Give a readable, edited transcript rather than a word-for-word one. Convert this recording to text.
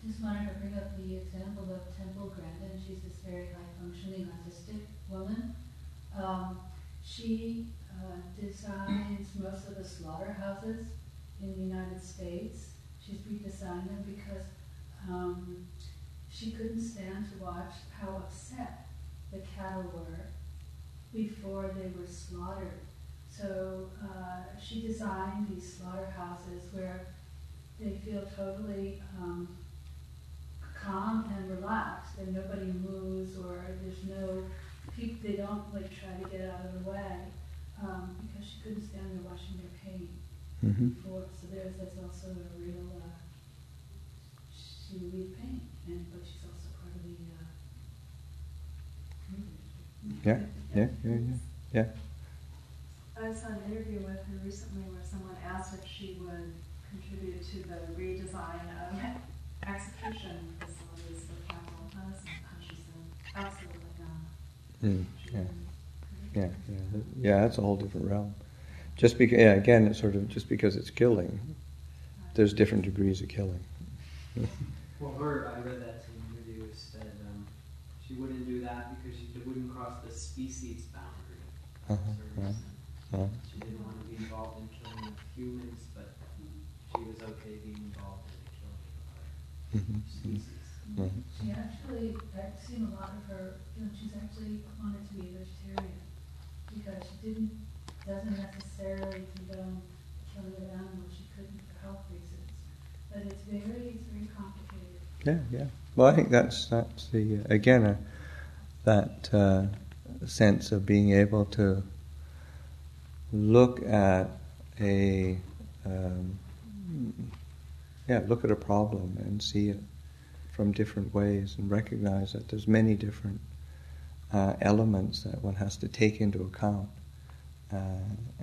just wanted to bring up the example of Temple Grandin. She's this very high-functioning autistic woman. She designs most of the slaughterhouses in the United States. She's redesigned them because she couldn't stand to watch how upset the cattle were before they were slaughtered. So she designed these slaughterhouses where they feel totally calm and relaxed, and nobody moves, or there's no people. They don't like try to get out of the way because she couldn't stand there watching their pain before. So that's also a real. She relieves pain, but she's also part of the. Yeah. I saw an interview with her recently where someone asked if she would contribute to the redesign of execution facilities for capital punishment, and she said, absolutely not. Yeah, that's a whole different realm. Just because, again, it's sort of just because it's killing, there's different degrees of killing. Well, I read that same interview, said she wouldn't do that because she wouldn't cross the species boundary. She didn't want to be involved in killing of humans, but she was okay being involved in the killing of species. She actually, I've seen a lot of her, she's actually wanted to be a vegetarian because she doesn't necessarily condone killing of animals. She couldn't for health reasons. But it's very complicated. Yeah. Well, I think that's the, again, that sense of being able to look at a problem and see it from different ways and recognize that there's many different elements that one has to take into account